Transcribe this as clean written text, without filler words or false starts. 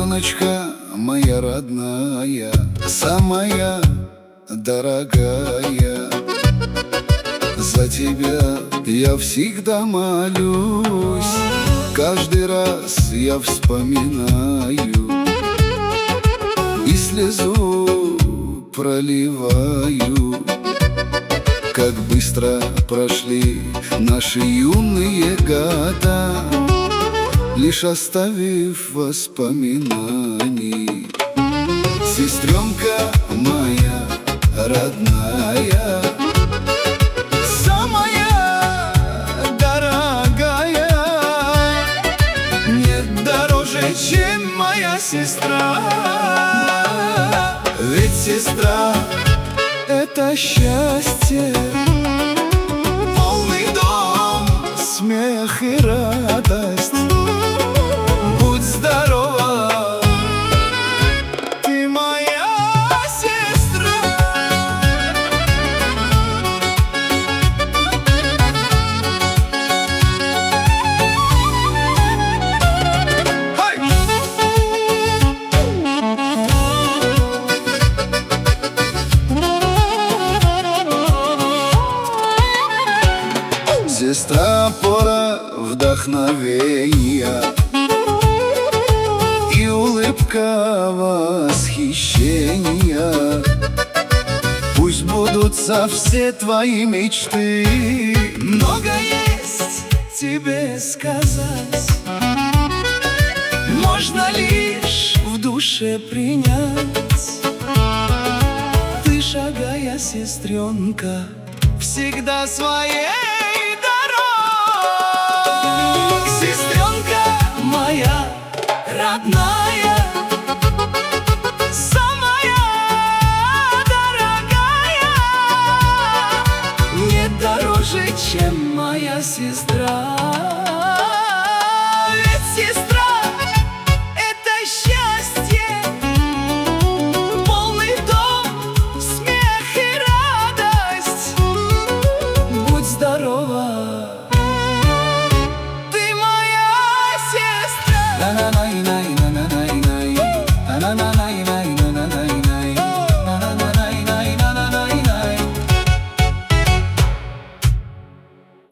Сестреночка моя родная, самая дорогая, за тебя я всегда молюсь, каждый раз я вспоминаю и слезу проливаю. Как быстро прошли наши юные года, лишь оставив воспоминаний. Сестренка моя родная, самая дорогая, нет дороже, чем моя сестра. Ведь сестра — это счастье, полный дом, смех и радость. Будь здорова, ты моя сестра. Сестра — пора вдохновения и улыбка восхищения. Пусть сбудутся все твои мечты. Много есть тебе сказать, можно лишь в душе принять. Ты, шагая, сестренка, всегда своей. Сестренка моя родная, самая дорогая, нет дороже, чем моя сестра. Ведь сестра — это счастье, полный дом, смех и радость. Будь здорова, на